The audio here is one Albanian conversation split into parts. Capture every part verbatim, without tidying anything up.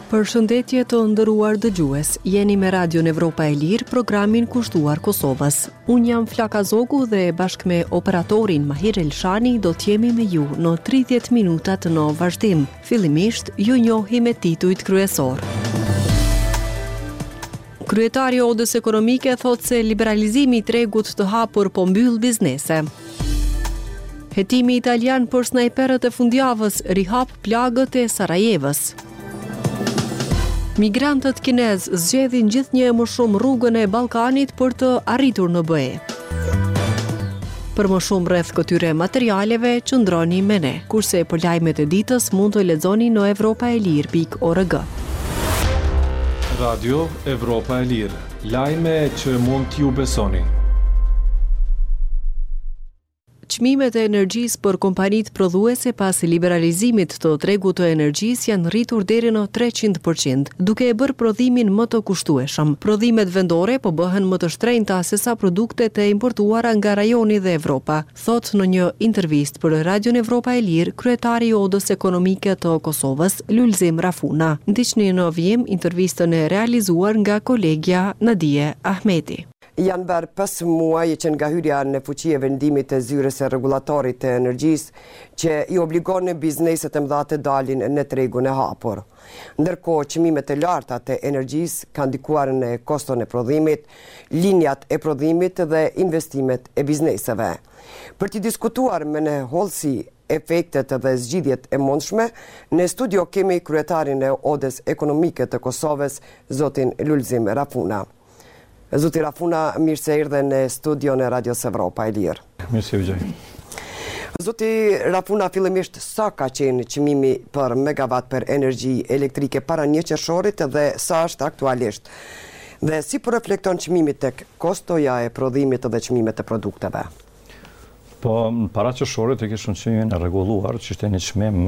Përshëndetje të nderuar dëgjues, jeni me Radion Evropa e Lirë, programin kushtuar Kosovës. Unë jam Flaka Zogu dhe bashkë me operatorin Mahir Elshani do t'jemi me ju në tridhjetë minutat në vazhdim. Fillimisht, ju njohi me titujt kryesor. Kryetari i Odës Ekonomike thotë se liberalizimi i tregut të hapur po mbyll biznese. Hetimi italian për snajperët e fundjavës rihap plagët e Sarajevës. Migrantët kinez zgjedhin gjithnjë më shumë rrugën e Ballkanit për të arritur në B E. Për më shumë rreth këtyre materialeve, qëndroni me ne, kurse për lajmet e ditës mund të lexoni në evropaelir pikë org. Radio Evropa e Lirë, lajme që mund t'ju besoni. Çmimet e energjisë për kompanitë prodhuese pas liberalizimit të tregut të energjisë janë rritur deri në treqind përqind, duke e bërë prodhimin më të kushtueshëm. Prodhimet vendore po bëhen më të shtrenjta se sa produktet e importuara nga rajoni dhe Evropa, thot në një intervistë për Radion Evropa e Lirë kryetari i Odës Ekonomike të Kosovës, Lulzim Rafuna. Ndiqni në vijim intervistën e realizuar nga kolegja Nadia Ahmeti. Janë bërë pesë muaj që nga hyrja në fuqi e vendimit të zyrës së rregullatorit të energjisë që i obligon bizneset e mëdha të dalin në tregun e hapur. Ndërkohë çmimet e larta të energjisë kanë ndikuar në koston e prodhimit, linjat e prodhimit dhe investimet e bizneseve. Për të diskutuar me ne hollësi efektet dhe zgjidhjet e mundshme, në studio kemi kryetarin e Odës Ekonomike të Kosovës, zotin Lulzim Rafuna. Zoti Rafuna, mirë se erdhe në studion e Radios Evropa e Lirë. Mirë se u gjej. Zoti Rafuna, fillimisht sa ka qenë çmimi për megawatt për energji elektrike para një qershorit dhe sa është aktualisht? Dhe si po reflekton çmimi tek kostoja e prodhimit dhe çmimet e produkteve? Po, para qershorit e kishën çmimin e rregulluar, që ishte një çmim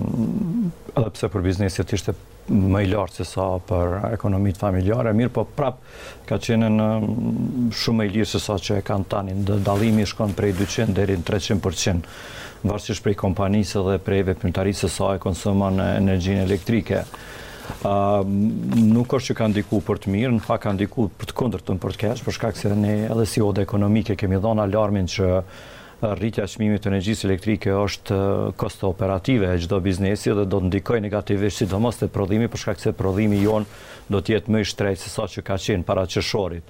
edhe pse për bizneset ishte më i lartë se sa për ekonomitë familjare, mirë po prap ka qenë në shumë më i lirë se sa që e kanë tani. Dallimi shkon prej dyqind deri në treqind përqind, varësisht prej kompanisë dhe prej veprimtarisë se sa e konsumon energjinë elektrike. Uh, nuk është që ka ndiku për të mirë, në fakt ka ndiku për të kundërtën për të keq, për shkak se ne edhe si Odë Ekonomike kemi dhënë alarmin që rritja e çmimit të energjisë elektrike është kosto operative e çdo biznesi dhe do të ndikojë negativisht sidomos te prodhimi, për shkak se prodhimi jon do të jetë më i shtrenjtë se sa që ka qenë para qershorit.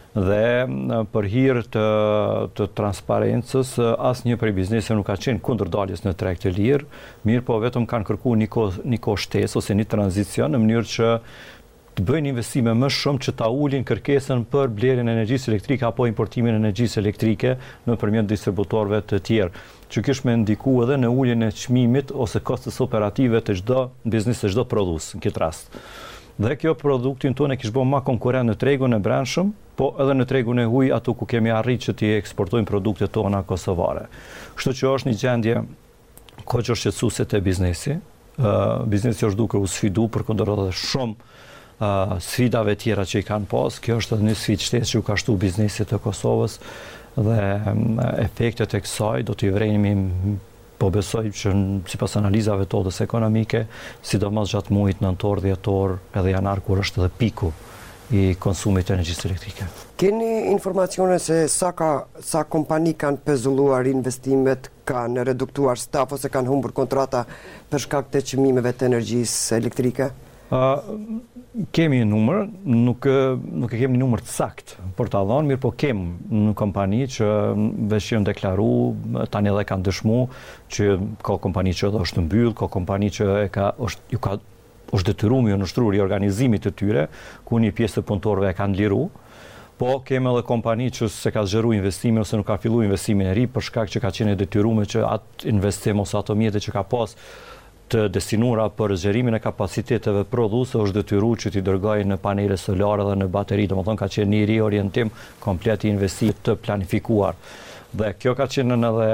Dhe për hir të, të transparencës, asnjë prej bizneseve nuk ka qenë kundër daljes në treg të lirë, mirë po vetëm kanë kërkuar një kohë një kohë shtesë ose një tranzicion në mënyrë që të bëjnë investime më shumë që ta ulin kërkesën për blerjen e energjisë elektrike apo importimin e energjisë elektrike nëpërmjet distributorëve të tjerë, që kish me ndikuar edhe në uljen e çmimit ose kostos operative të çdo biznesi, të çdo prodhues në këtë rast. Dhe kjo produktin tonë kish bërë më konkurrent në tregun e brendshëm, po edhe në tregun e huaj ato ku kemi arritur që të eksportojmë produktet tona kosovare. Kështu që është një gjendje koç shqetësuese te biznesi. Uh, biznesi është duke u sfidu përkundër edhe shumë Uh, sfidave tjera që i kanë pas. Kjo është edhe një sfidë shtesë që u ka shtu biznesit të Kosovës dhe um, efektet e kësaj do t'i vrejmë, po besoj që sipas analizave të Odës Ekonomike, sidomos gjatë muajit nëntor, dhjetor edhe janar kur është edhe piku i konsumit të energjisë elektrike. Keni informacione se sa ka sa kompani kanë pezulluar investimet, kanë reduktuar staf ose kanë humbur kontrata për shkak të çmimeve të energjisë elektrike? Uh, kemi një numër, nuk, nuk e kemi një numër të sakt për ta dhënë, mirë po kemi në kompani që veç janë deklaru, tani edhe kanë dëshmu që ka kompani që edhe është mbyll, ka kompani që e ka është ju ka është detyruar me nështruar riorganizimit të tyre, ku një pjesë të punëtorëve e kanë liru. Po kemi edhe kompani që se ka zgjeruar investimin ose nuk ka filluar investimin e ri për shkak që ka qenë detyruar që atë investim ose ato mjete që ka pas të destinuara për zgjerimin e kapaciteteve prodhuese është detyruar që t'i dërgojë në panele solare dhe në bateri, domethënë ka qenë një riorientim komplet i investimit të planifikuar. Dhe kjo ka qenë edhe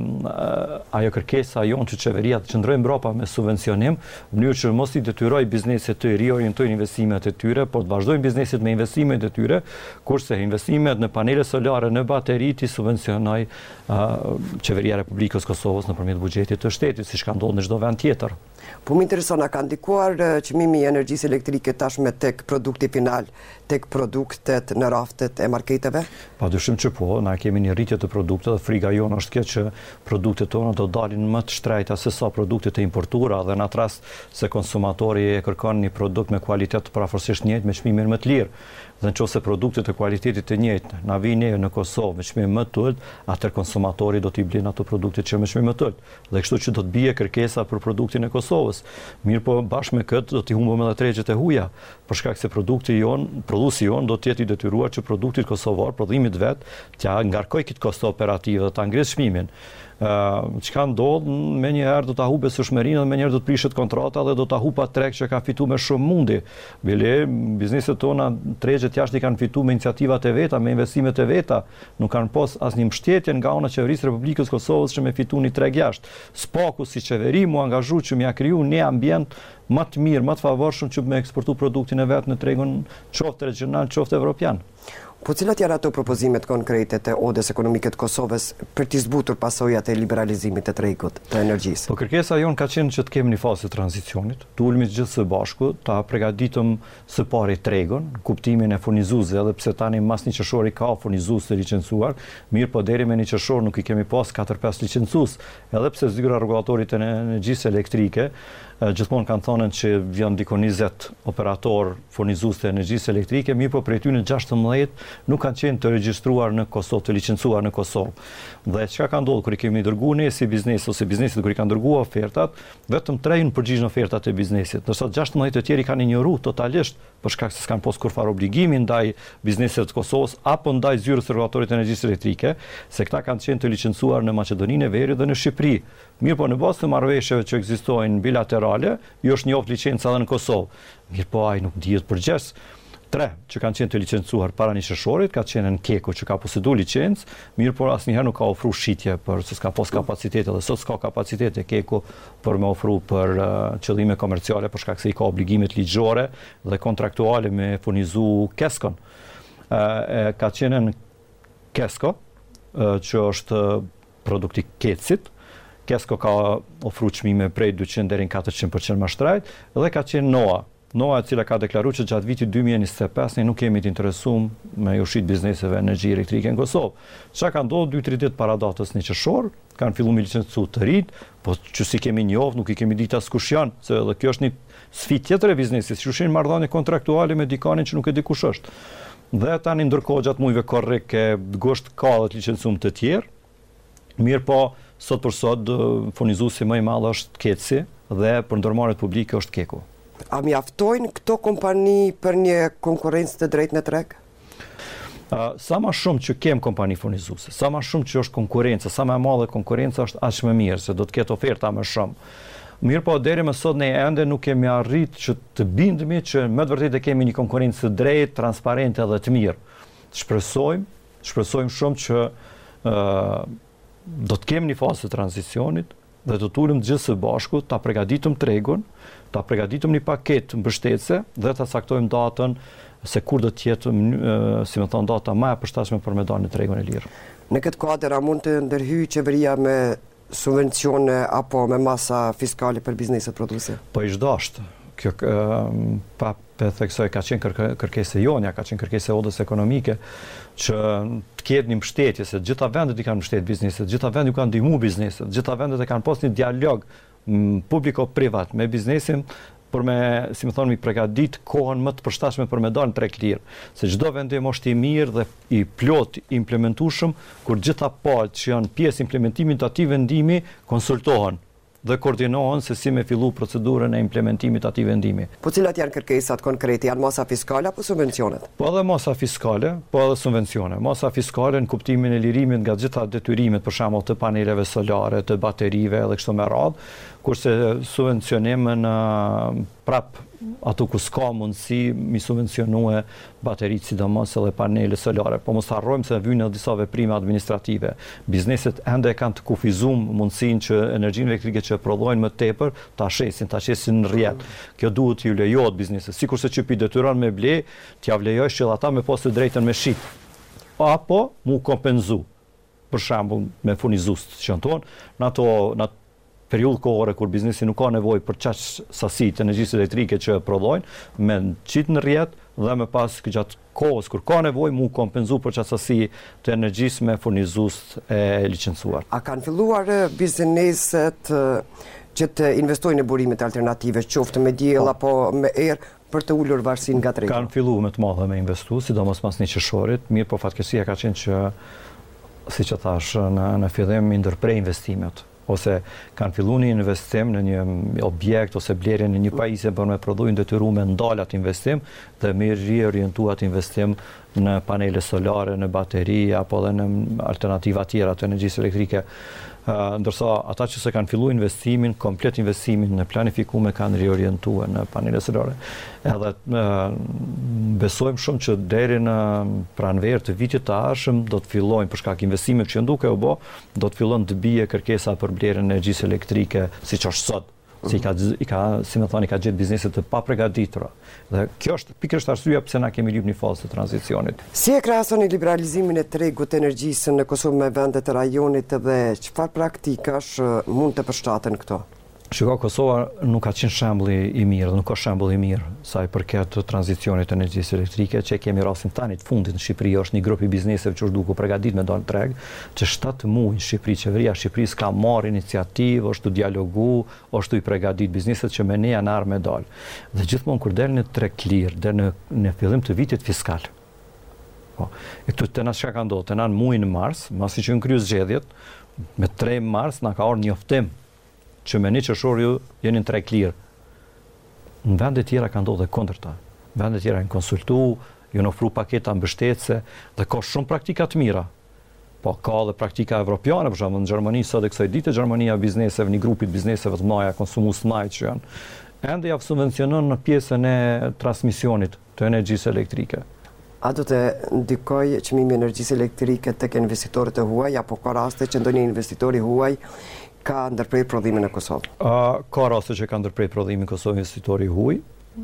ajo kërkesa jonë që qeveria të qëndrojë mbrapa me subvencionim, në mënyrë që mos i detyroj bizneset të riorientojnë investimet e tyre, por të vazhdojnë bizneset me investimet e tyre, kurse investimet në panele solare, në bateri i subvencionoj qeveria e Republikës Kosovës nëpërmjet buxhetit të shtetit, siç ka ndodhur në çdo vend tjetër. Po më intereson, a ka ndikuar çmimi i energjisë elektrike tashmë tek produkti final, tek produktet në raftet e marketeve? Padyshim që po, na kemi një rritje të produkteve dhe friga jonë është kjo që produktet tona do dalin më të shtrejta se sa produktet e importuara, dhe në atë rast se konsumatori e kërkon një produkt me kualitet paraforcisht njëjtë me çmimin më të lirë. Dhe nëse produktet e kualitetit të njëjtë na vijnë në Kosovë me çmim më të ulët, atëherë konsumatori do t'i blejnë ato produkte që me çmim më të ulët. Dhe kështu që do të bie kërkesa për produktin e Kosovës. Mirë po, bashkë me këtë do t'i humbëm edhe tregjet e huaja, për shkak se produkti jon, prodhuesi jon do të jetë i detyruar që produktit kosovar, prodhimit vet, t'ja ngarkoj këtë kosto operative dhe ta ngrisë çmimin. Uh, çka ndodh, me njëherë do ta hubë sushmërinë dhe me njëherë do të prishet kontrata dhe do ta hupa treg që ka fituar me shumë mundi. Bile bizneset tona tregjet jashtë i kanë fituar me iniciativat e veta, me investimet e veta, nuk kanë pas asnjë mbështetje nga ana e qeverisë Republikës Kosovës që me fitu një treg jashtë. Spaku si qeveri mu angazhu që më ja kriju një ambient më të mirë, më të favorshëm që me eksportu produktin e vet në tregun qoftë regional, qoftë evropian. Po cilat janë ato propozimet konkrete të Odës Ekonomike të Kosovës për t'i zbutur pasojat e liberalizimit të tregut të energjisë? Po kërkesa jonë ka qenë që të kemi një fazë të tranzicionit, të ulmi gjithë së bashku, ta përgatitëm së pari tregun, kuptimin e furnizuesve, edhe pse tani mas një qershori ka furnizues të licencuar, mirë po deri me një qershor nuk i kemi pas katër pesë licencues, edhe pse zyra rregullatorit të energjisë elektrike gjithmonë kanë thonë që vjen dikon njëzet operator furnizues të energjisë elektrike, mirë po prej tyre gjashtëmbëdhjetë nuk kanë qenë të regjistruar në Kosovë, të licencuar në Kosovë. Dhe çka ka ndodhur kur i kemi dërguar ne si biznes ose biznesit kur i kanë dërguar ofertat, vetëm tre janë përgjigjën ofertat e biznesit, ndërsa gjashtëmbëdhjetë të tjerë kanë injoruar totalisht për shkak se s'kan pas kurfar obligimi ndaj biznesit të Kosovës apo ndaj zyrës rregullatorit të energjisë elektrike, se këta kanë qenë të licencuar në Maqedoninë e Veriut dhe në Shqipëri. Mirë po në bazë të marrëveshjeve që ekzistojnë bilaterale, jo është njoftë licenca edhe në Kosovë. Mirë po ai nuk dihet përgjiths. Tre që kanë qenë të licencuar para një qershorit, ka qenë në Keko që ka posedu licencë, mirë por asnjëherë nuk ka ofruar shitje për se s'ka pas kapacitete dhe sot s'ka kapacitete Keko për me ofru për uh, qëllime komerciale për shkak se i ka obligimet ligjore dhe kontraktuale me furnizu Keskon. Uh, ka qenë në Kesko, uh, që është produkti Kecit. Kesko ka ofruar çmime prej dyqind deri në katërqind përqind më shtrejt, dhe ka qenë Noa. Noa e cila ka deklaruar që gjatë vitit dy mijë e njëzet e pesë ne nuk kemi të interesuar me ushit bizneseve energji elektrike në Kosovë. Çka ka ndodhur dy tre ditë para datës një qershor, kanë filluar me licencu të rit, po që si kemi njoft, nuk i kemi ditë as kush janë, se edhe kjo është një sfidë tjetër e biznesit, si ushin marrëdhënie kontraktuale me dikanin që nuk e di kush është. Dhe tani ndërkohë gjatë muajve korrik e gosht ka dhe licencum të tjerë. Mirë po, sot për sot furnizuesi më i madh është Keci dhe për ndërmarrjet publike është Keko. A mjaftojnë këto kompani për një konkurrencë të drejtë në treg? Uh, sa më shumë që kem kompani furnizuese, sa më shumë që është konkurrenca, sa më e madhe konkurrenca është aq më mirë, se do të ketë oferta më shumë. Mirë po, deri më sot ne ende nuk kemi arrit që të bindemi që më të vërtetë kemi një konkurrencë të drejtë, transparente dhe të mirë. Shpresojmë, shpresojmë shumë që uh, do të kemi një fazë të tranzicionit dhe do të ulëm gjithë së bashku, ta përgatitëm tregun, ta përgatitëm një paketë mbështetëse dhe ta caktojmë datën se kur do të jetë, si më thon, data më e përshtatshme për me dalë në tregun e lirë. Në këtë kuadër a mund të ndërhyjë qeveria me subvencione apo me masa fiskale për bizneset prodhuese? Po ish dashtë. Kjo pa pe theksoj ka qenë kërkesë jonja, ka qenë kërkesë e Odës Ekonomike që të ketë një mbështetje, se gjitha vendet i kanë mbështet bizneset, gjitha vendet i kanë ndihmu bizneset, gjitha vendet e kanë pas një dialog publiko-privat me biznesin për me, si më thonë, mi përgatit kohën më të përshtatshme për me dalë në treg lirë. Se çdo vendim është i mirë dhe i plot implementueshëm kur gjitha palët që janë pjesë implementimit të atij vendimi konsultohen dhe koordinohen se si me fillu procedurën e implementimit të atij vendimi. Po cilat janë kërkesat konkrete? Janë masa fiskale apo subvencionet? Po edhe masa fiskale, po edhe subvencione. Masa fiskale në kuptimin e lirimit nga gjitha detyrimet, për shembull të paneleve solare, të baterive dhe kështu me radhë, kurse subvencionim në prap ato ku s'ka mundësi mi subvencionue bateritë sidomos edhe panele solare. Po mos harrojmë se vijnë disa veprime administrative. Bizneset ende kanë të kufizuar mundësinë që energjinë elektrike që prodhojnë më tepër ta shesin, ta shesin në rrjet. Kjo duhet t'ju lejohet bizneset. Sikurse që pi detyron me ble, t'ja vlejosh që ata me pas të drejtën me shit. Apo mu kompenzu. Për shembull me furnizues që janë tonë, në ato në periudhë kohore kur biznesi nuk ka nevojë për çaq sasi të energjisë elektrike që prodhojnë, me qit në rrjet dhe më pas gjatë kohës kur ka nevojë mu kompenzu për çaq sasi të energjisë me furnizues e licencuar. A kanë filluar bizneset që të investojnë në burimet alternative, qoftë me diell apo me erë, për të ulur varësinë nga tregu? Kanë filluar me të madhe me investu, sidomos pas një qershorit, mirë po fatkeqësia ka qenë që, siç e thash, në, në fillim i ndërprej investimet, ose kanë filluar një investim në një objekt ose blerje në një pajisje për me prodhuar detyruar me ndal atë investim dhe me riorientuar atë investim në panele solare, në bateri apo edhe në alternativa tjera të energjisë elektrike. Uh, ndërsa ata që se kanë filluar investimin, komplet investimin në planifikuar kanë riorientuar në panele solare. Edhe uh, besojmë shumë që deri në pranverë të vitit të ardhshëm do të fillojnë për shkak investimeve që nduke u bë, do të fillon të bie kërkesa për blerjen e energjisë elektrike siç është sot. Si ka, i ka, si më thoni, ka gjetë bizneset të paprigatitura. Dhe kjo është pikërisht arsyeja pse na kemi lyp në fazë të tranzicionit. Si e krahasoni liberalizimin e tregut të energjisë në Kosovë me vendet e rajonit dhe çfarë praktikash mund të përshtaten këto? Shiko, Kosova nuk ka qenë shembulli i mirë, nuk ka shembull i mirë sa i përket tranzicionit të energjisë elektrike, që kemi rastin tani të fundit në Shqipëri, është një grup i bizneseve që është duke u përgatitur me dalë në treg, që shtatë muaj në Shqipëri, qeveria e Shqipërisë ka marrë iniciativë, është të dialogu, është të i përgatitur bizneset që me ne janë ardhur me dalë. Dhe gjithmonë kur del në treg lir, del në në fillim të vitit fiskal. Po, e këtu të na çka ka ndodhur, të na në muajin mars, pasi që në krye zgjedhjet, me tre mars na ka ardhur njoftim që me një qershor ju jeni në treg lir. Në vende tjera ka ndodhur kundërta. Vende tjera janë konsultu, ju në ofru paketa mbështetëse dhe ka shumë praktika të mira. Po ka edhe praktika evropiane, për shembull në Gjermani sot e kësaj dite Gjermania bizneseve, një grupit bizneseve të mëdha, konsumus të mëdha që janë, ende ja subvencionon në pjesën e transmisionit të energjisë elektrike. A do të ndikoj çmimi i energjisë elektrike tek investitorët e huaj apo ka raste që ndonjë investitori huaj ka ndërprer prodhimin në Kosovë? Uh, ka raste që ka ndërprer prodhimin në Kosovë investitori huaj.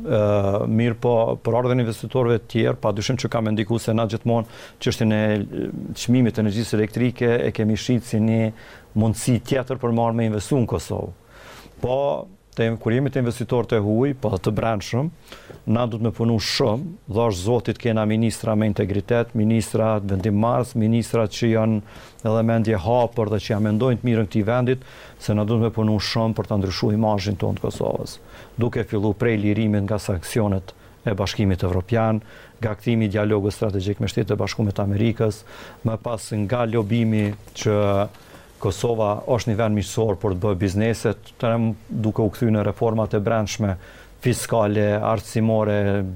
Uh, mirë po, për ardhen investitorëve të tjerë, padyshim që ka me ndiku se na gjithmonë çështjen e çmimit të energjisë elektrike e kemi shit si një mundësi tjetër për marrë me investu në Kosovë. Po, te, kur jemi të investitorët e huaj, po të brendshëm, na du të me punu shumë, dhe është zotit kena ministra me integritet, ministra vendimmarrës, ministra që janë edhe mendje hapur dhe që ja mendojnë të mirën këtij vendit, se na du të me punu shumë për të ndryshuar imazhin tonë të Kosovës. Duke fillu prej lirimit nga sanksionet e Bashkimit Evropian, nga kthimi i dialogut strategjik me Shtetet e Bashkuara të Amerikës, më pas nga lobimi që Kosova është një vend miqësor për të bërë bizneset, të duke u kthyer në reformat e brendshme fiskale, artësimore,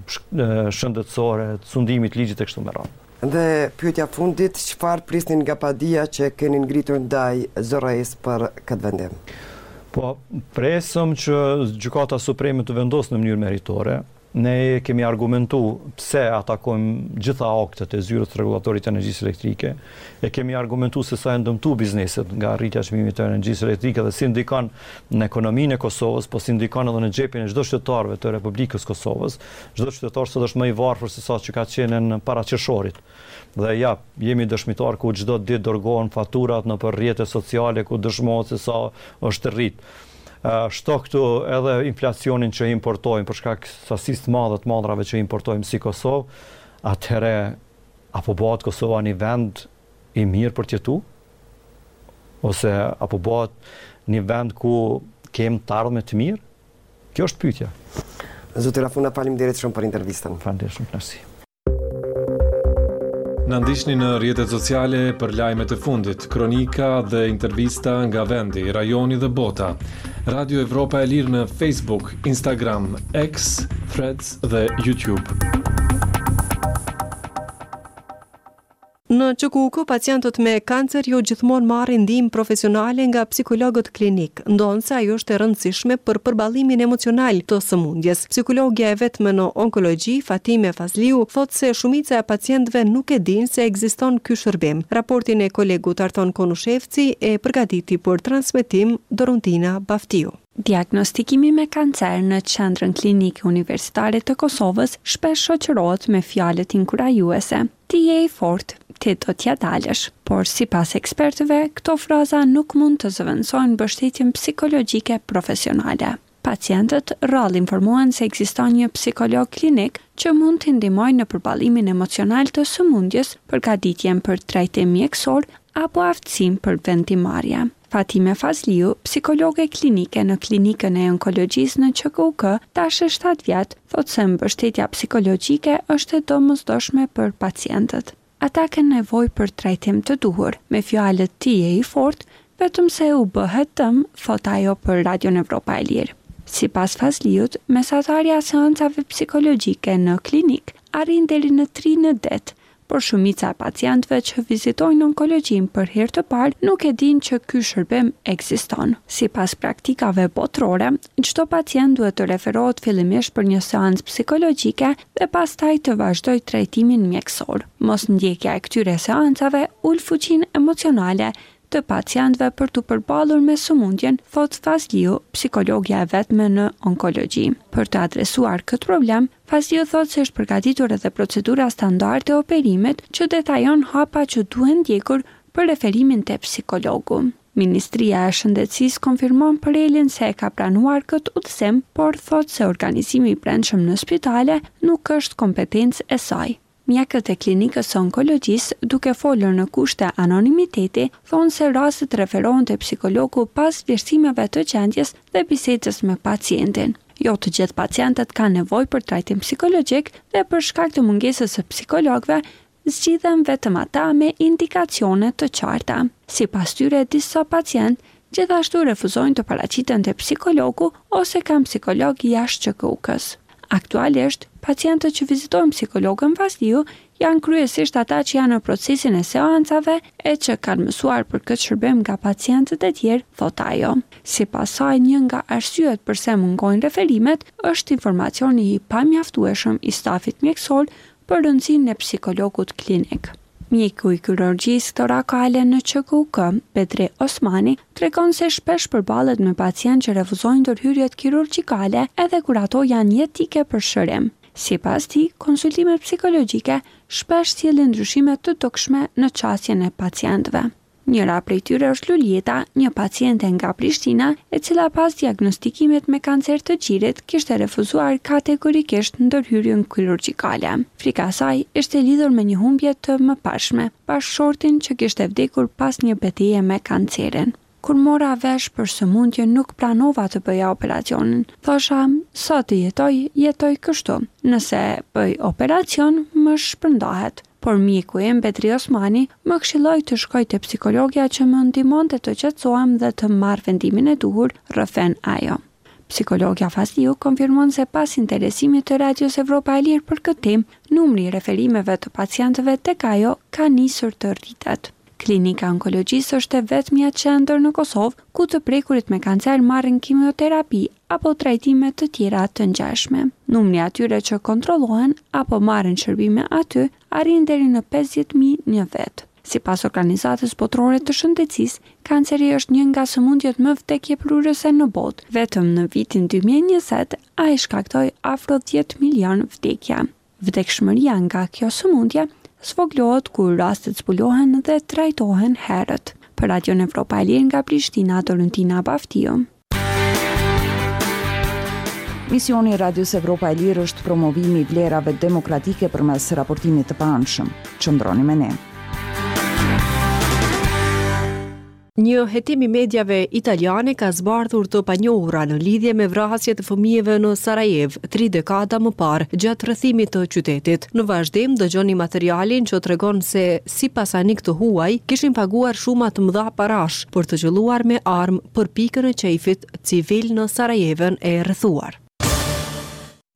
shëndetësore, sundimit ligjit e kështu me radhë. Dhe pyetja fundit, çfarë prisnin nga padia që keni ngritur ndaj zërrejës për këtë vendim? Po, presëm që Gjykata Supreme të vendosë në mënyrë meritore. Ne kemi argumentu pse atakojmë gjitha aktet e zyrës rregullatorit të energjisë elektrike, e kemi argumentu se sa e ndëmtu bizneset nga rritja e çmimit të energjisë elektrike dhe si ndikon në ekonominë e Kosovës, po si ndikon edhe në xhepin e çdo qytetarëve të Republikës Kosovës. Çdo qytetar sot është më i varfër se sa që ka qenë në para qershorit. Dhe ja, jemi dëshmitar ku çdo ditë dërgohen faturat në për rrjetet sociale ku dëshmohet se sa është rrit. Shto këtu edhe inflacionin që importojmë për shkak sasisë të madhe të madrave që importojmë si Kosovë, atëherë apo bëhet Kosova një vend i mirë për të jetuar? Ose apo bëhet një vend ku kem të ardhme të mirë? Kjo është pyetja. Zoti Rafuna, faleminderit shumë për intervistën. Faleminderit shumë, merci. Na ndiqni në rrjetet sociale për lajmet e fundit, kronika dhe intervista nga vendi, rajoni dhe bota. Radio Evropa e Lirë në Facebook, Instagram, X, Threads dhe YouTube. Në Q K U K, pacientët me kancer jo gjithmonë marrin ndihmë profesionale nga psikologët klinik, ndonse ajo është e rëndësishme për përballimin emocional të sëmundjes. Psikologja e vetme në onkologji, Fatime Fazliu, thotë se shumica e pacientëve nuk e dinë se ekziston ky shërbim. Raportin e kolegut Arton Konushevci e përgatiti për transmetim Dorontina Baftiu. Diagnostikimi me kancer në Qendrën Klinike Universitare të Kosovës shpesh shoqërohet me fjalët inkurajuese. Ti je i fortë, ti do t'ja dalësh. Por sipas ekspertëve, këto fraza nuk mund të zëvendësojnë mbështetjen psikologjike profesionale. Pacientët rrallë informohen se ekziston një psikolog klinik që mund të ndihmojë në përballimin emocional të sëmundjes, përgatitjen për trajtim mjekësor apo aftësinë për vendimarrje. Fatime Fazliu, psikologe klinike në klinikën e onkologjisë në Q K U K, tash shtatë vjet, thotë se mbështetja psikologjike është e domosdoshme për pacientët. Ata kanë nevojë për trajtim të duhur, me fjalët ti je i fortë, vetëm se u bëhet tëm, thot ajo për Radion Evropa e Lirë. Sipas Fazliut, mesatarja e seancave psikologjike në klinik arrin deri në tri në det, por shumica e pacientëve që vizitojnë onkologjin për herë të parë nuk e dinë që ky shërbim ekziston. Sipas praktikave botërore, çdo pacient duhet të referohet fillimisht për një seancë psikologjike dhe pastaj të vazhdojë trajtimin mjekësor. Mosndjekja e këtyre seancave ul fuqinë emocionale të pacientëve për të përballur me sëmundjen, thot Fazliu, psikologja e vetme në onkologji. Për të adresuar këtë problem, Fazliu thot se është përgatitur edhe procedura standarde e operimit që detajon hapa që duhen ndjekur për referimin te psikologu. Ministria e Shëndetësisë konfirmon për Elin se e ka pranuar këtë udhëzim, por thot se organizimi i brendshëm në spitale nuk është kompetencë e saj. Mjekët e klinikës së onkologjisë, duke folur në kushte anonimiteti, thonë se rastet referohen te psikologu pas vlerësimeve të gjendjes dhe bisedës me pacientin. Jo të gjithë pacientët kanë nevojë për trajtim psikologjik dhe për shkak të mungesës së psikologëve, zgjidhen vetëm ata me indikacione të qarta. Sipas tyre, disa pacientë gjithashtu refuzojnë të paraqiten te psikologu ose kanë psikolog jashtë Q K U K-s. Aktualisht, pacientët që vizitojnë psikologën Fazliu janë kryesisht ata që janë në procesin e seancave e që kanë mësuar për këtë shërbim nga pacientët e tjerë, thot ajo. Sipas saj, një nga arsyet pse mungojnë referimet është informacioni i pamjaftueshëm i stafit mjekësor për rëndësinë e psikologut klinik. Mjeku i kirurgjisë torakale në Q K U K, Bedri Osmani, tregon se shpesh përballet me pacientë që refuzojnë ndërhyrjet kirurgjikale edhe kur ato janë jetike për shërim. Sipas tij, konsultimet psikologjike shpesh sjellin ndryshime të dukshme në çastjen e pacientëve. Njëra prej tyre është Lulieta, një paciente nga Prishtina, e cila pas diagnostikimit me kancer të gjirit kishte refuzuar kategorikisht ndërhyrjen kirurgjikale. Frika e saj ishte lidhur me një humbje të mëparshme, bashkëshortin që kishte vdekur pas një betejë me kancerin. Kur mora vesh për sëmundje nuk pranova të bëja operacionin. Thosha, sa të jetoj, jetoj kështu. Nëse bëj operacion, më shpërndahet. Por mjeku im Bedri Osmani më këshilloi të shkoj te psikologja që më ndihmonte të qetësohem dhe të marr vendimin e duhur, rrëfen ajo. Psikologja Fazliu konfirmon se pas interesimit të Radios Evropa e Lirë për këtë temë, numri i referimeve të pacientëve tek ajo ka nisur të rritet. Klinika onkologjisë është e vetmja qendër në Kosovë ku të prekurit me kancer marrin kimioterapi apo trajtime të tjera të ngjashme. Numri atyre që kontrollohen apo marrin shërbime aty arrin deri në pesëdhjetë mijë në vit. Sipas Organizatës Botërore të Shëndetësisë, kanceri është një nga sëmundjet më vdekjeprurëse në botë. Vetëm në vitin dy mijë e njëzet, ai shkaktoi afro dhjetë milion vdekje. Vdekshmëria nga kjo sëmundje zvoglohet kur rastet zbulohen dhe trajtohen herët. Për Radion Evropa e Lirë nga Prishtina, Dorontina Baftiu. Misioni i Radios Evropa e Lirë është promovimi i vlerave demokratike përmes raportimit të paanshëm. Qëndroni me ne. Një hetim i mediave italiane ka zbardhur të panjohura në lidhje me vrasjet e fëmijëve në Sarajev, tri dekada më parë, gjatë rrethimit të qytetit. Në vazhdim dëgjoni materialin që tregon se sipas anik të huaj kishin paguar shuma të mëdha parash për të qelluar me armë për pikën e qejfit civil në Sarajevën e rrethuar.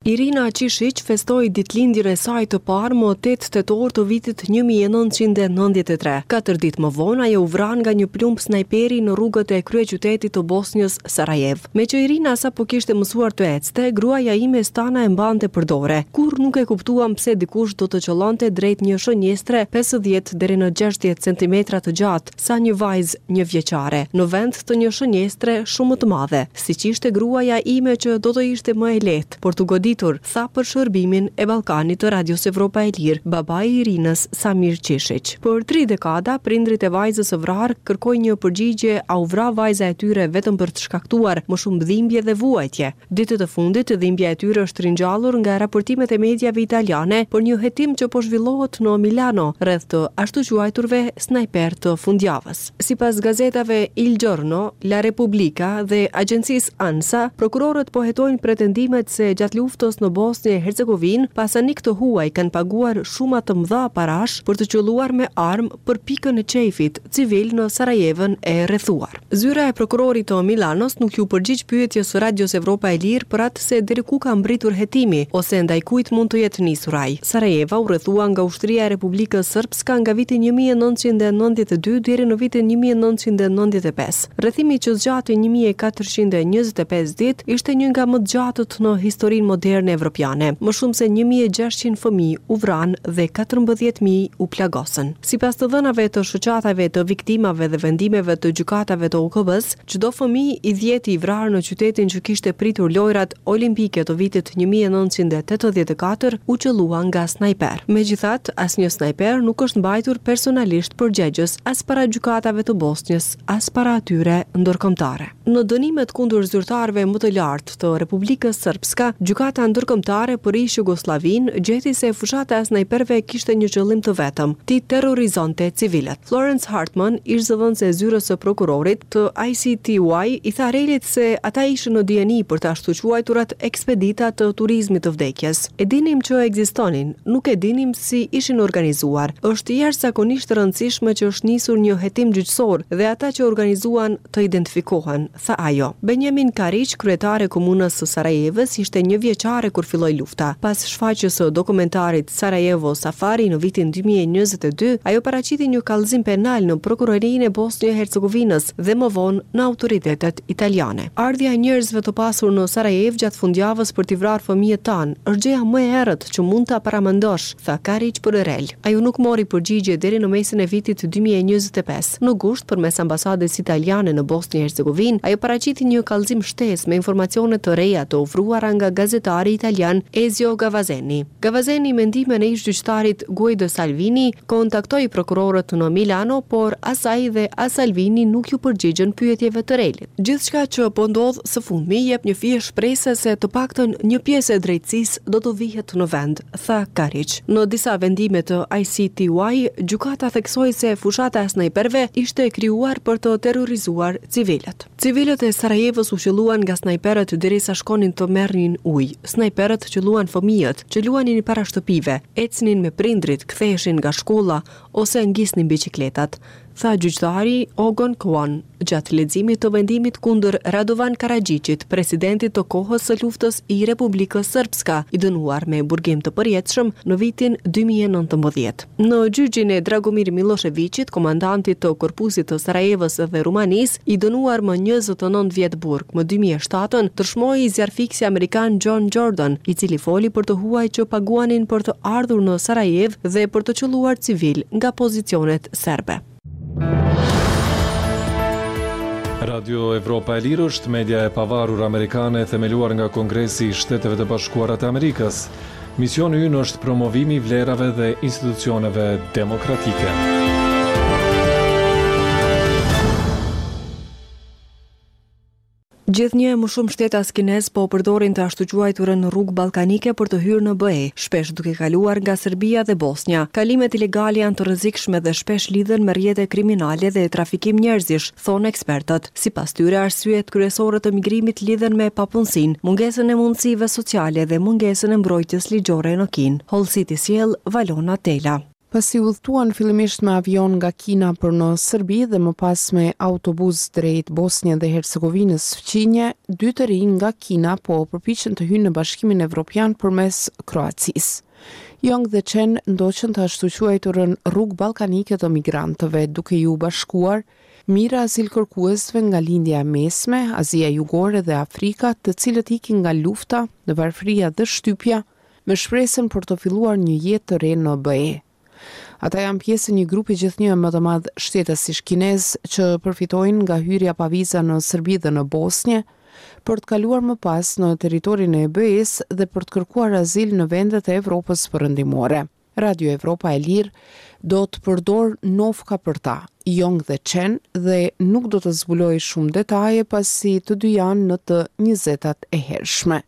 Irina Qishiq festoi ditëlindjen e saj të parë më tetë tetor të vitit një mijë e nëntëqind e nëntëdhjetë e tre. Katër ditë më vonë ajo u vran nga një plumb snajperi në rrugët e kryeqytetit të Bosnjës, Sarajevo. Me që Irina sapo kishte mësuar të ecte, gruaja ime Stana e mbante për dore. Kur nuk e kuptuam pse dikush do të qëllonte drejt një shënjestre pesëdhjetë deri në gjashtëdhjetë centimetra të gjatë, sa një vajzë një vjeçare, në vend të një shënjestre shumë të madhe, siç ishte gruaja ime që do të ishte më e lehtë për të goditur, tha për shërbimin e Ballkanit të Radios Evropa e Lirë, babai i Irinës, Samir Qishiq. Për tri dekada, prindrit e vajzës së vrarë kërkojnë një përgjigje, a u vra vajza e tyre vetëm për të shkaktuar më shumë dhimbje dhe vuajtje. Ditët e fundit, dhimbja e tyre është ringjallur nga raportimet e mediave italiane për një hetim që po zhvillohet në Milano rreth të ashtu quajturve snajper të fundjavës. Sipas gazetave Il Giorno, La Repubblica dhe agjencisë ANSA, prokurorët po hetojnë pretendimet se gjatë luftës në Bosnjë e Hercegovinë, pasanik të huaj kanë paguar shuma të mëdha parash për të qelluar me armë për pikën e qefit civil në Sarajevën e rrethuar. Zyra e prokurorit të Milanos nuk ju përgjigj pyetjes së Radios Evropa e Lirë për atë se deri ku ka mbritur hetimi ose ndaj kujt mund të jetë nisur ai. Sarajeva u rrethua nga ushtria e Republikës Srpska nga viti një mijë e nëntëqind e nëntëdhjetë e dy deri në vitin një mijë e nëntëqind e nëntëdhjetë e pesë. Rrethimi që zgjati një mijë e katërqind e njëzet e pesë ditë ishte një nga më të gjatët në historinë moderne evropiane. Më shumë se një mijë e gjashtëqind fëmijë u vran dhe katërmbëdhjetë mijë u plagosën. Sipas të dhënave të shoqatave të viktimave dhe vendimeve të gjykatave të U K B-s, çdo fëmijë i dhjetë i vrarë në qytetin që kishte pritur lojrat olimpike të vitit një mijë e nëntëqind e tetëdhjetë e katër u qellua nga snajper. Megjithatë, asnjë snajper nuk është mbajtur personalisht përgjegjës as para gjykatave të Bosnjës, as para atyre ndërkombëtare. Në dënimet kundër zyrtarëve më të lartë të Republikës Srpska, gjykata ndërkombëtare për ish Jugosllavinë gjeti se fushata e snajperëve kishte një qëllim të vetëm, ti terrorizonte civilët. Florence Hartman, ish zëvendëse e zyrës së prokurorit të I C T Y, i tha Relit se ata ishin në dieni për të ashtu quajturat ekspedita të turizmit të vdekjes. E dinim që ekzistonin, nuk e dinim si ishin organizuar. Është jashtëzakonisht rëndësishme që është nisur një hetim gjyqësor dhe ata që organizuan të identifikohen, tha ajo. Benjamin Karic, kryetari e komunës së Sarajevës, ishte një vjeçare kur filloi lufta. Pas shfaqjes së dokumentarit Sarajevo Safari në vitin dy mijë e njëzet e dy, ajo paraqiti një kallëzim penal në prokurorinë e Bosnjë-Hercegovinës dhe më vonë në autoritetet italiane. Ardhja e njerëzve të pasur në Sarajevo gjatë fundjavës për t'i vrarë fëmijët tanë është gjëja më e errët që mund ta paramendosh, tha Karic për Rel. Ajo nuk mori përgjigje deri në mesin e vitit dy mijë e njëzet e pesë. Në gusht, përmes ambasadës italiane në Bosnjë-Hercegovinë, ajo paraqiti një kallëzim shtesë me informacione të reja të ofruara nga gazetari italian Ezio Gavazeni. Gavazeni, me ndihmën e ish-gjyqtarit Guido Salvini, kontaktoi prokurorët në Milano, por as ai dhe as Salvini nuk ju përgjigjën pyetjeve të Relit. Gjithçka që po ndodh së fundmi jep një fije shpresë se të paktën një pjesë e drejtësisë do të vihet në vend, tha Karic. Në disa vendime të I C T Y, gjykata theksoi se fushata e snajperëve ishte krijuar për të terrorizuar civilët. Civilët e Sarajevës u qelluan nga snajperët derisa shkonin të merrnin ujë. Snajperët qelluan fëmijët, që luanin para shtëpive, ecnin me prindrit, ktheheshin nga shkolla ose ngisnin biçikletat, tha gjyqtari Ogon Kuan gjatë leximit të vendimit kundër Radovan Karađićit, presidentit të kohës së luftës i Republikës Srpska, i dënuar me burgim të përjetshëm në vitin dy mijë e nëntëmbëdhjetë. Në gjyqin e Dragomir Miloševićit, komandantit të korpusit të Sarajevës dhe Rumanisë, i dënuar më njëzet e nëntë vjet burg, më dy mijë e shtatën, tërshmoi zjarfiksi amerikan John Jordan, i cili foli për të huaj që paguanin për të ardhur në Sarajev dhe për të qelluar civil nga pozicionet serbe. Radio Evropa e Lirë është media e pavarur amerikane themeluar nga Kongresi i Shteteve të Bashkuara të Amerikës. Misioni ynë është promovimi i vlerave dhe institucioneve demokratike. Gjithnjë më shumë shtetas kinez po përdorin të ashtu quajturën rrugë ballkanike për të hyrë në B E, shpesh duke kaluar nga Serbia dhe Bosnja. Kalimet ilegale janë të rrezikshme dhe shpesh lidhen me rrjete kriminale dhe trafikim njerëzish, thonë ekspertët. Sipas tyre, arsyet kryesore të migrimit lidhen me papunësinë, mungesën e mundësive sociale dhe mungesën e mbrojtjes ligjore në Kinë. Holsiti sjell Valona Tela. Pasi udhëtuan fillimisht me avion nga Kina për në Serbi dhe më pas me autobus drejt Bosnjë dhe Hercegovinës fqinje, dy të rinj nga Kina po përpiqen të hyjnë në Bashkimin Evropian përmes Kroacisë. Young dhe Chen ndoqën të ashtu quajturën rrugë ballkanike të migrantëve, duke ju bashkuar mira azilkërkuesve nga lindja e mesme, Azia Jugore dhe Afrika, të cilët ikin nga lufta, në varfëria dhe shtypja, me shpresën për të filluar një jetë të re në B E. Ata janë pjesë e një grupi gjithnjë më të madh shtetësish kinez që përfitojnë nga hyrja pa viza në Serbi dhe në Bosnjë, për të kaluar më pas në territorin e B E-s dhe për të kërkuar azil në vendet e Evropës perëndimore. Radio Evropa e Lirë do të përdor nofka për ta, Young dhe Chen, dhe nuk do të zbuloj shumë detaje pasi të dy janë në të njëzetat e hershme.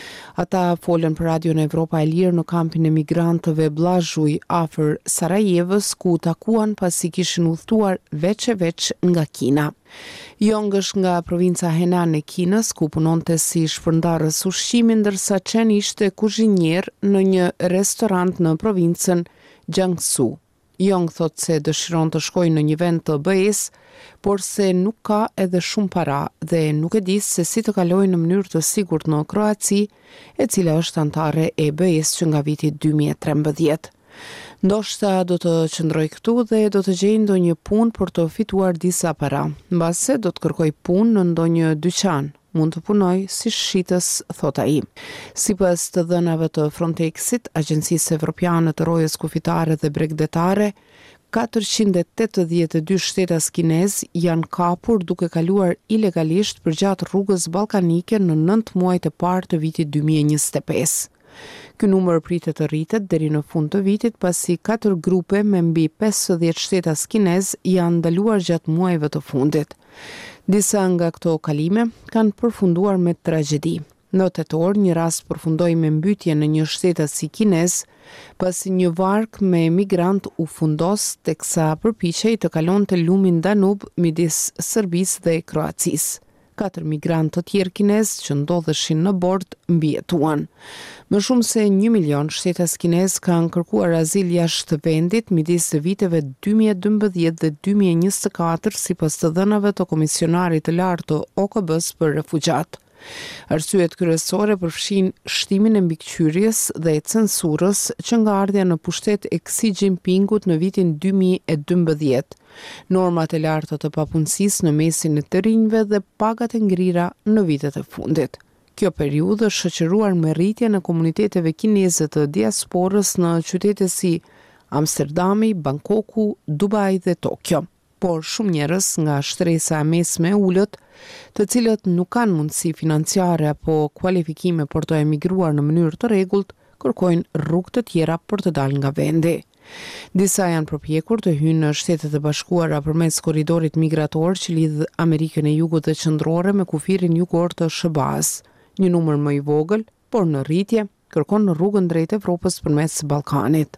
Ata folën për Radion Evropa e Lirë në kampin e migrantëve Blazhuj afër Sarajevës, ku takuan pasi kishin udhëtuar veç e veç nga Kina. Young është nga provinca Henan e Kinës, ku punonte si shpërndarës ushqimi, ndërsa Chen ishte kuzhinier në një restorant në provincën Jiangsu. Young thot se dëshiron të shkojë në një vend të B E-s, por se nuk ka edhe shumë para dhe nuk e di se si të kalojë në mënyrë të sigurt në Kroaci, e cila është antare e B E-s që nga viti dy mijë e trembëdhjetë. Ndoshta do të qëndroj këtu dhe do të gjej ndonjë punë për të fituar disa para. Mbase do të kërkoj punë në ndonjë dyqan. Mund të punoj si shitës, thot ai. Sipas të dhënave të Frontexit, Agjencisë Evropiane të Rojës Kufitare dhe Bregdetare, katërqind e tetëdhjetë e dy shtetas kinez janë kapur duke kaluar ilegalisht përgjatë rrugës ballkanike në nëntë muajt e parë të vitit dy mijë e njëzet e pesë. Ky numër pritet të rritet deri në fund të vitit pasi katër grupe me mbi pesëdhjetë shtetas kinez janë ndaluar gjatë muajve të fundit. Disa nga këto kalime kanë përfunduar me tragjedi. Në tetor, një rast përfundoi me mbytje në një shtetasi kinez, pasi një vark me emigrant u fundos teksa përpiqej të kalonte lumin Danub midis Serbisë dhe Kroacisë. Katër migrantë të tjerë kinez që ndodheshin në bord mbijetuan. Më shumë se një milion shtetas kinez kanë kërkuar azil jashtë vendit midis viteve dy mijë e dymbëdhjetë dhe dy mijë e njëzet e katër sipas të dhënave të Komisionarit të Lartë të O K B-s për refugjat. Arsyet kryesore përfshin shtimin e mbikëqyrjes dhe censurës që nga ardhja në pushtet e Xi Jinpingut në vitin dy mijë e dymbëdhjetë, normat e larta të papunësisë në mesin e të rinjve dhe pagat e ngrira në vitet e fundit. Kjo periudhë është shoqëruar me rritjen e komuniteteve kineze të diasporës në qytete si Amsterdami, Bangkoku, Dubai dhe Tokyo. Por shumë njerëz nga shtresa e mesme e ulët, të cilët nuk kanë mundësi financiare apo kualifikime për të emigruar në mënyrë të rregullt, kërkojnë rrugë të tjera për të dalë nga vendi. Disa janë përpjekur të hyjnë në Shtetet e Bashkuara përmes korridorit migrator që lidh Amerikën e Jugut dhe Qendrore me kufirin jugor të S B A-s. Një numër më i vogël, por në rritje, kërkon në rrugën drejt Evropës përmes Ballkanit.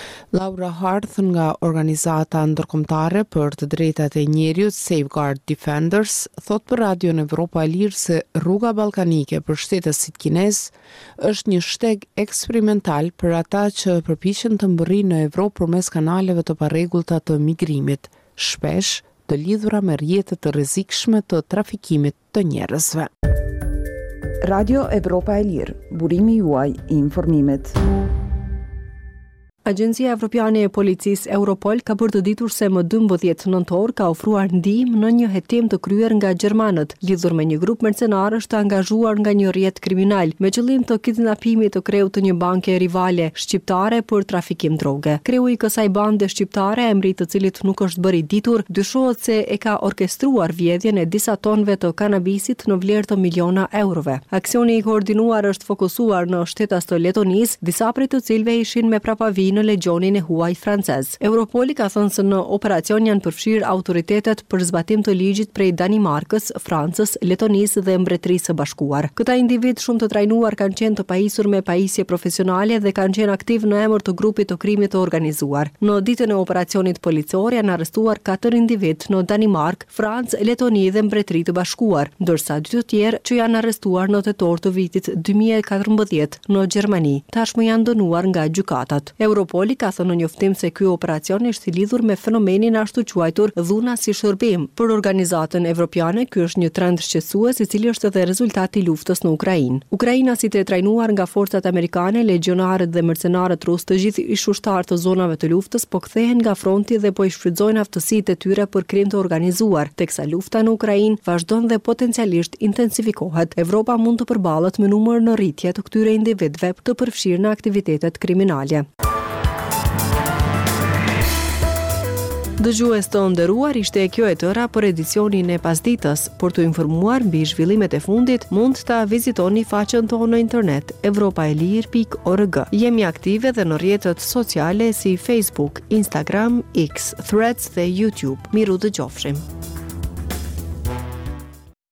Laura Harth nga organizata ndërkombëtare për të drejtat e njerëzit Safeguard Defenders thot për Radion Evropa e Lirë se rruga ballkanike për shtetasit kinez është një shteg eksperimental për ata që përpiqen të mbërrijnë në Evropë përmes kanaleve të parregullta të migrimit, shpesh të lidhura me rrjete të rrezikshme të trafikimit të njerëzve. Radio Evropa e Lirë, burimi juaj i informimit. Agjencia Evropiane e Policisë Europol ka bërë të ditur se më dymbëdhjetë nëntor ka ofruar ndihmë në një hetim të kryer nga gjermanët, lidhur me një grup mercenarësh të angazhuar nga një rrjet kriminal me qëllim të kidnapimit të kreut të një banke rivale shqiptare për trafikim droge. Kreu i kësaj bande shqiptare, emri të cilit nuk është bërë i ditur, dyshohet se e ka orkestruar vjedhjen e disa tonëve të kanabisit në vlerë të miliona eurove. Aksioni i koordinuar është fokusuar në shtetas të Letonisë, disa prej të cilëve ishin me prapavi në legionin e huaj francez. Europoli ka thënë se në operacion janë përfshirë autoritetet për zbatim të ligjit prej Danimarkës, Francës, Letonisë dhe Mbretërisë së Bashkuar. Këta individ shumë të trajnuar kanë qenë të pajisur me pajisje profesionale dhe kanë qenë aktiv në emër të grupit të krimit të organizuar. Në ditën e operacionit policor janë arrestuar katër individ në Danimark, Francë, Letoni dhe Mbretëri të Bashkuar, ndërsa dy të tjerë që janë arrestuar në tetor të vitit dy mijë e katërmbëdhjetë në Gjermani, tashmë janë dënuar nga gjykatat. Euro Europoli ka thënë në njoftim se ky operacion është i lidhur me fenomenin ashtu quajtur dhuna si shërbim. Për organizatën evropiane, ky është një trend shqetësues, i cili është edhe rezultati i luftës në Ukrainë. Ukraina, si të trajnuar nga forcat amerikane, legionarët dhe mercenarët rus, të gjithë ish ushtarë të zonave të luftës, po kthehen nga fronti dhe po i shfrytëzojnë aftësitë e tyre për krim të organizuar, teksa lufta në Ukrainë vazhdon dhe potencialisht intensifikohet. Evropa mund të përballet me numër në rritje të këtyre individëve të përfshirë në aktivitetet kriminale. Dëgjues të nderuar, ishte kjo e tëra për edicionin e pasditës. Për të informuar mbi zhvillimet e fundit, mund ta vizitoni faqen tonë në internet evropaelir pikë org. Jemi aktive dhe në rrjetet sociale si Facebook, Instagram, X, Threads dhe YouTube. Miru dëgjofshim.